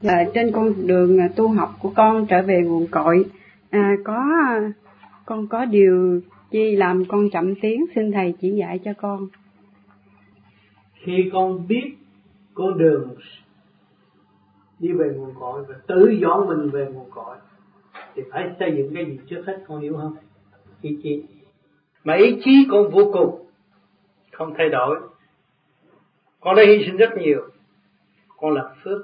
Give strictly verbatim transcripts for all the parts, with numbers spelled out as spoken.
Là trên con đường tu học của con trở về nguồn cội, à, có con có điều chi làm con chậm tiến, xin thầy chỉ dạy cho con. Khi con biết con đường đi về nguồn cội và tự dọn mình về nguồn cội thì phải xây dựng cái gì trước hết, con hiểu không? Ý chí. Mà ý chí con vô cùng, không thay đổi. Con đã hy sinh rất nhiều, con lập phước.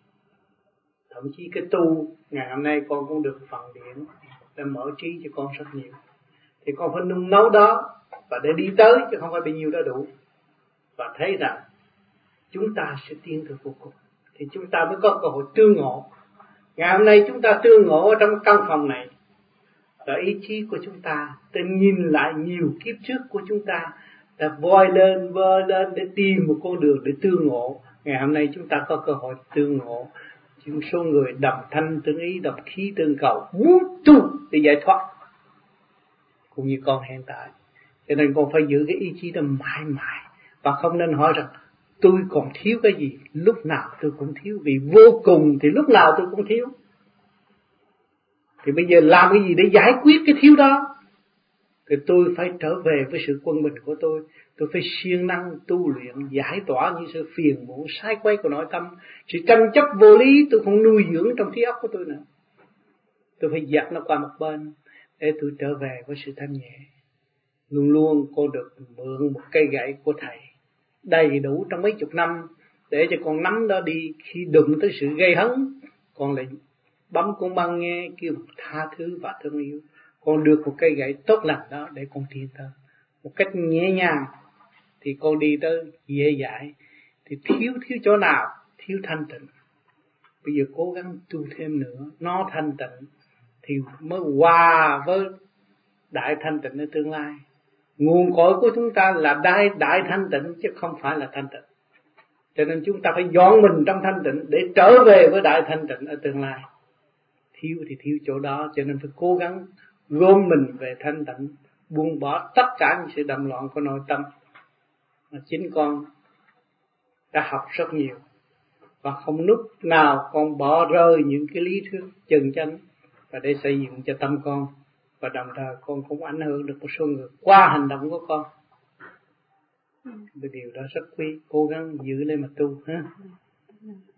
Thậm chí cái tu ngày hôm nay con cũng được phần điển đã mở trí cho con rất nhiều. Thì con phải nung nấu đó và để đi tới, chứ không phải bao nhiêu đã đủ. Và thấy rằng chúng ta sẽ tiến tới vô cùng thì chúng ta mới có cơ hội tương ngộ. Ngày hôm nay chúng ta tương ngộ ở trong căn phòng này là ý chí của chúng ta để nhìn lại nhiều kiếp trước của chúng ta đã voi lên vơ lên để tìm một con đường để tương ngộ. Ngày hôm nay chúng ta có cơ hội tương ngộ. Những số người đồng thanh tương ý, đồng khí tương cầu, muốn tu để giải thoát, cũng như con hiện tại. Cho nên con phải giữ cái ý chí đó mãi mãi, và không nên hỏi rằng tôi còn thiếu cái gì. Lúc nào tôi cũng thiếu, vì vô cùng thì lúc nào tôi cũng thiếu. Thì bây giờ làm cái gì để giải quyết cái thiếu đó? Thì tôi phải trở về với sự quân bình của tôi. Tôi phải siêng năng tu luyện, giải tỏa những sự phiền muộn sai quay của nội tâm. Sự tranh chấp vô lý tôi không nuôi dưỡng trong trí óc của tôi nữa. Tôi phải dẹp nó qua một bên để tôi trở về với sự thanh nhẹ. Luôn luôn con được mượn một cây gậy của thầy đầy đủ trong mấy chục năm để cho con nắm đó đi. Khi đụng tới sự gây hấn, con lại bấm con băng nghe kêu tha thứ và thương yêu. Con được một cây gậy tốt lành đó để con tiến tới một cách nhẹ nhàng thì con đi tới dễ dãi. Thì thiếu thiếu chỗ nào? Thiếu thanh tịnh. Bây giờ cố gắng tu thêm nữa, nó thanh tịnh thì mới hòa với đại thanh tịnh ở tương lai. Nguồn cội của chúng ta là đại đại thanh tịnh chứ không phải là thanh tịnh. Cho nên chúng ta phải dọn mình trong thanh tịnh để trở về với đại thanh tịnh ở tương lai. Thiếu thì thiếu chỗ đó, cho nên phải cố gắng gom mình về thanh tịnh, buông bỏ tất cả những sự đầm loạn của nội tâm. Mà chính con đã học rất nhiều và không lúc nào con bỏ rơi những cái lý thuyết chân chánh và để xây dựng cho tâm con, và đồng thời con cũng ảnh hưởng được một số người qua hành động của con. Cái điều đó rất quý, cố gắng giữ lên mà tu ha.